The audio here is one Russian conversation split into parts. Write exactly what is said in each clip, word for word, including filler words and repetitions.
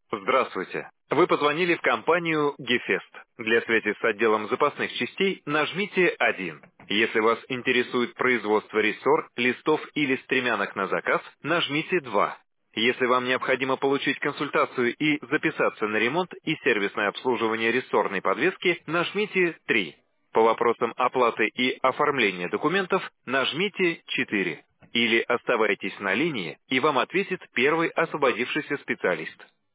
Здравствуйте. Вы позвонили в компанию Гефест. Для связи с отделом запасных частей нажмите один. Если вас интересует производство рессор, листов или стремянок на заказ, нажмите два. Если вам необходимо получить консультацию и записаться на ремонт и сервисное обслуживание рессорной подвески, нажмите три. По вопросам оплаты и оформления документов нажмите четыре. Или оставайтесь на линии, и вам ответит первый освободившийся специалист.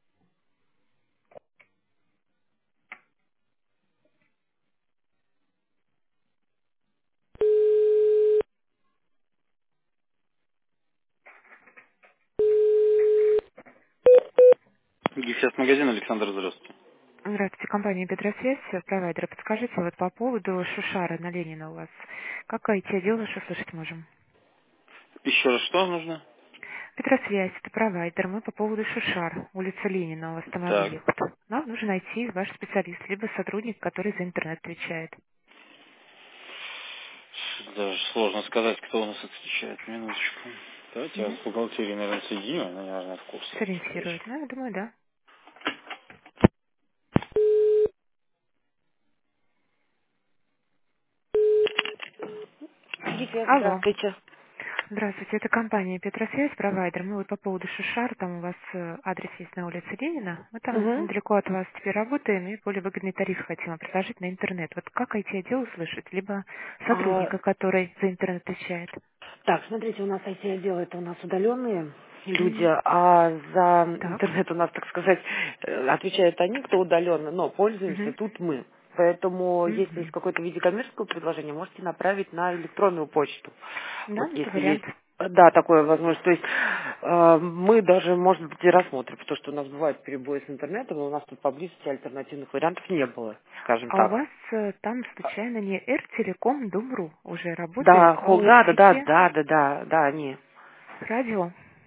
Гефест магазин, Александр, здравствуйте. Здравствуйте, компания Петросвязь, провайдер. Подскажите, вот по поводу Шушара на Ленина у вас, как ай ти-отдел ваш услышать можем? Еще раз, что нужно? Петросвязь, это провайдер. Мы по поводу Шушар, улица Ленина, у вас там Так, объект. Нам нужно найти ваш специалист, либо сотрудник, который за интернет отвечает. даже сложно сказать, кто у нас отвечает. Минуточку. Давайте я Угу. с бухгалтерией, наверное, соединю, она, наверное, в курсе этих вещей. Сориентирует. Ну, я думаю, да. Гефест, Алло. здравствуйте. Здравствуйте, это компания Петросвязь, провайдер. Мы вот по поводу Шушар, там у вас э, адрес есть на улице Ленина. Мы там Угу. недалеко от вас теперь работаем и более выгодный тариф хотим вам предложить на интернет. Вот как ай ти-отдел услышать? Либо А, сотрудника, который за интернет отвечает. так, смотрите, у нас ай ти-отдел это у нас удаленные люди, М, а за Так. интернет у нас, так сказать, э, отвечают они, кто удаленно, но пользуемся Мгм. тут мы. Поэтому, если есть Мгм. какое-то в виде коммерческого предложения, можете направить на электронную почту. Да, Вот это если вариант. есть, э, да, такое возможность. То есть э, мы даже, может быть, и рассмотрим, потому что у нас бывают перебои с интернетом, но у нас тут поблизости альтернативных вариантов не было, скажем А у так. вас э, там случайно не Эртелеком Думру уже работает Да, по холл, да, да, да, оптике, да, да, да, да, они. радио,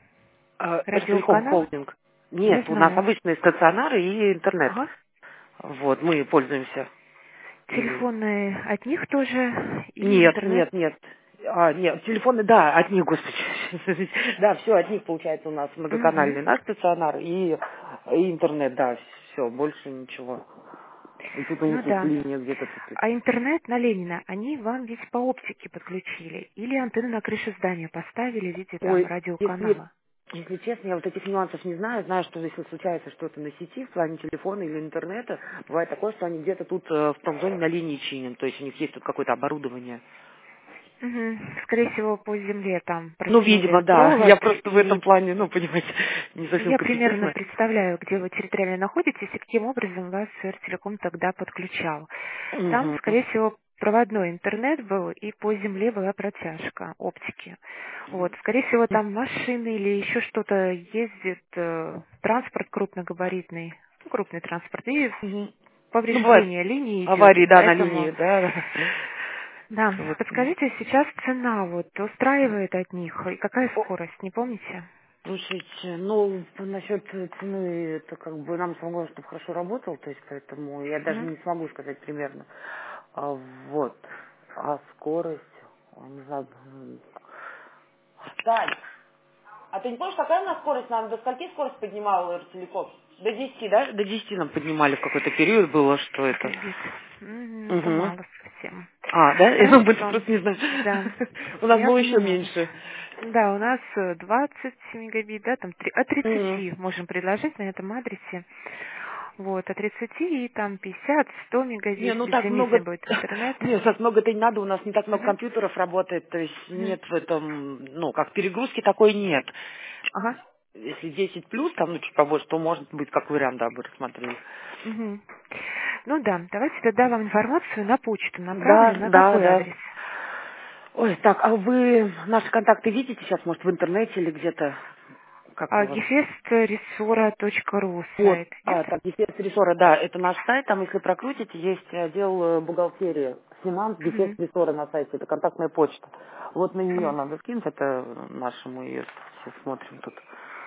А, Эртелеком радиоканал? холдинг. Я Нет, у нас знаю. обычные стационары и интернет. Ага. Вот, мы пользуемся ими. Телефоны от них тоже и Нет, интернет. нет, нет. А, нет, телефоны, да, от них, господи. Да, все от них получается у нас Мгм. многоканальный наш стационар и, и интернет, да, все, больше ничего. И тут у Ну них есть да. линия где-то тут. А интернет на Ленина, они вам ведь по оптике подключили? Или антенну на крыше здания поставили в виде там Ой, если, радиоканала? если честно, я вот этих нюансов не знаю. Знаю, что если случается что-то на сети, в плане телефона или интернета, бывает такое, что они где-то тут э, в том зоне на линии чинят. То есть у них есть тут какое-то оборудование. Мгм. Скорее всего, по земле там Ну, протянули видимо, да. Я провод, просто в этом и плане, ну, понимаете, не совсем я примерно компетентна. представляю, где вы территориально находитесь и каким образом вас Телеком тогда подключал. Там, Угу. скорее всего, проводной интернет был, и по земле была протяжка оптики. Вот, скорее всего, там машины или еще что-то ездит, э, транспорт крупногабаритный, ну, крупный транспорт, и Мгм. Ну, бывает повреждение линии идет, аварии, и да, на поэтому... линии, да. Да, Вот. подскажите, сейчас цена вот устраивает от них, и какая О, скорость, не помните? слушайте, ну, насчет цены, это как бы нам самое, чтобы хорошо работал, то есть поэтому я даже Мгм. не смогу сказать примерно. А, вот. А скорость, о, не знаю. м. Тань, а ты не помнишь, какая у нас скорость? Нам до скольки скорость поднимал Эртелеком? До десяти, да? До десяти нам поднимали в какой-то период было, что это. Мегабит. М, Это Угу. мало совсем. А, да? Я ну, Хорошо. просто не знаю. Да, У нас я было еще поняла вас. меньше. Да, у нас э, двадцать мегабит, да, там три- от Мгм. тридцати можем предложить на этом адресе. Вот, от тридцати и там пятьдесят, сто Не, мегабит, ну так безлимитный много... будет интернет. Нет, так много-то не надо, у нас не так много Мгм. компьютеров работает, то есть Мгм. нет в этом, ну, как перегрузки такой нет. Ага. Если десять плюс, там, ну, чуть побольше, то может быть как вариант, да, бы рассмотрели. Мгм. Ну да, давайте тогда вам информацию на почту Да, направлю. На да, какой да. адрес? Ой, так, а вы наши контакты видите сейчас, может, в интернете или где-то? Как у вас? гефест точка ру Вот, сайт. Нет? а, так, Гефест Ресора, да, это наш сайт, там, если прокрутите, есть отдел э, бухгалтерии, финанс, Гефест Мгм. Ресора на сайте, это контактная почта. Вот на нее Мгм. надо скинуть, это наша, мы ее сейчас смотрим тут.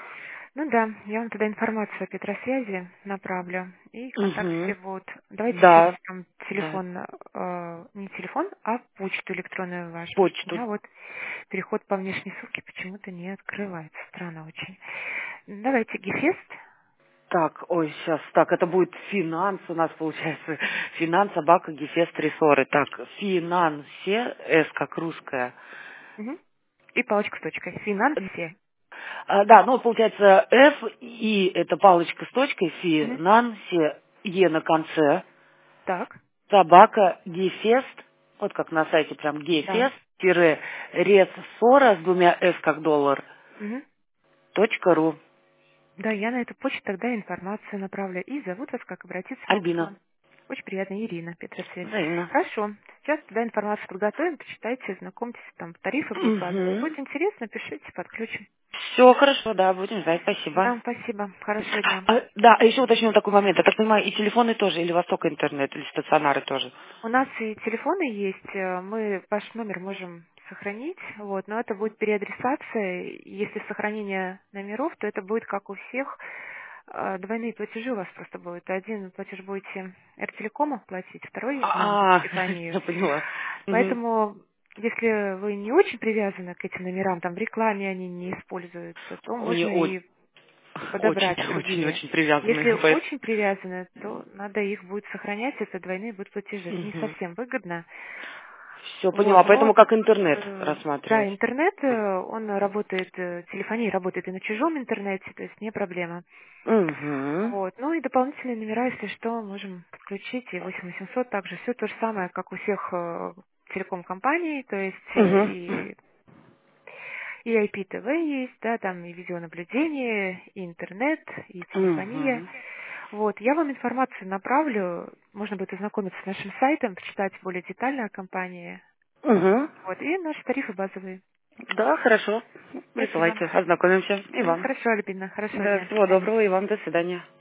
Ну да, я вам тогда информацию о Петросвязи направлю. И контакт все Угу. будут. Давайте Да, все-таки там да, телефон, э, не телефон, а почту электронную вашу. Потому что у почту. меня вот переход по внешней ссылке почему-то не открывается. Странно очень. Давайте Гефест. Так, ой, сейчас, так, это будет финанс у нас получается. Финанс, собака, Гефест, Ресоры. Так, финансе, С как русская. Мгм. И палочка с точкой. Финансе. А, да, ну, получается, F, И, это палочка с точкой, Мгм. финансе, Е на конце, Так, собака, Гефест, вот как на сайте прям да. Гефест, тире, Ресора с двумя С как доллар, Мгм. точка ру. Да, я на эту почту тогда информацию направлю. И зовут вас, как обратиться могут к Альбина. вам. Очень приятно, Ирина, Петросвет. Взаимно. Хорошо. Сейчас туда информацию подготовим, почитайте, знакомьтесь, там тарифы будут базовые. Угу. Будет интересно, пишите, подключим. Все хорошо, да, будем ждать, спасибо. Да, спасибо. Хорошего дня. А, да, а еще уточню такой момент. Я так понимаю, и телефоны тоже, или Восток интернет, или стационары тоже. У нас и телефоны есть, э, мы ваш номер можем сохранить, вот, но это будет переадресация. Если сохранение номеров, то это будет как у всех, э, двойные платежи у вас просто будут. Один платеж будете Эртелекома платить, второй нам, А, Стефанию. я поняла. Мгм. Поэтому, если вы не очень привязаны к этим номерам, там в рекламе они не используются, то Они можно о- и очень, подобрать очень, другие. очень привязаны. Если Поэт- очень привязаны, то надо их будет сохранять, это двойные будут платежи. Это не Мгм. совсем выгодно. Все поняла, Вот, поэтому но как интернет э, да, рассматривать. интернет, э, он работает, э, телефония работает и на чужом интернете, то есть не проблема. Угу. Вот. Ну и дополнительные номера, если что, можем подключить, и восемь восемьсот также все то же самое, как у всех э, телеком-компаний, то есть э, Угу. и и ай пи ти ви есть, да, там и видеонаблюдение, и интернет, и телефония. Угу. Вот, я вам информацию направлю, можно будет ознакомиться с нашим сайтом, почитать более детально о компании. Угу. Вот, и наши тарифы базовые. Да, хорошо. Спасибо. Присылайте, ознакомимся. И М, вам. Хорошо, Альбина, хорошего Да, дня. До всего свидания. доброго и вам до свидания.